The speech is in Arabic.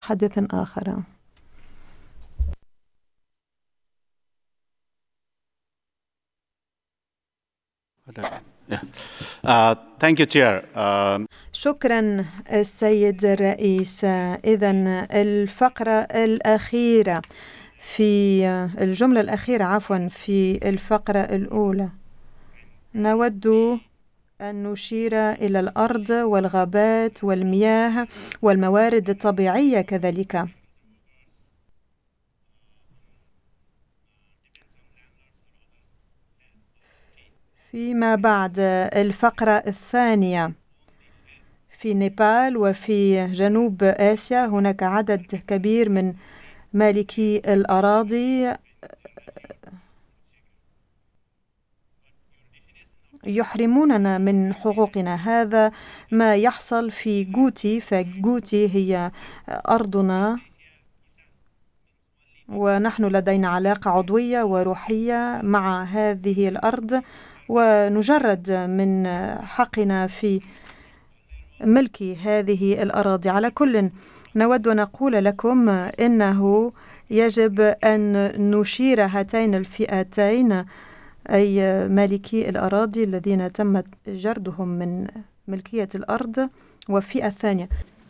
حدث آخر. Thank you, Chair. شكرا السيد الرئيس. إذن الفقرة الأخيرة في الجملة الأخيرة في الفقرة الأولى، نود أن نشير إلى الأرض والغابات والمياه والموارد الطبيعية كذلك. فيما بعد الفقرة الثانية، في نيبال وفي جنوب آسيا هناك عدد كبير من مالكي الأراضي يحرموننا من حقوقنا. هذا ما يحصل في جوتي، فجوتي هي أرضنا، ونحن لدينا علاقة عضوية وروحية مع هذه الأرض، ونجرد من حقنا في ملك هذه الأراضي. على كل، نود أن نقول لكم إنه يجب أن نشير هاتين الفئتين، أي مالكي الأراضي الذين تم جردهم من ملكية الأرض، وفئة ثانية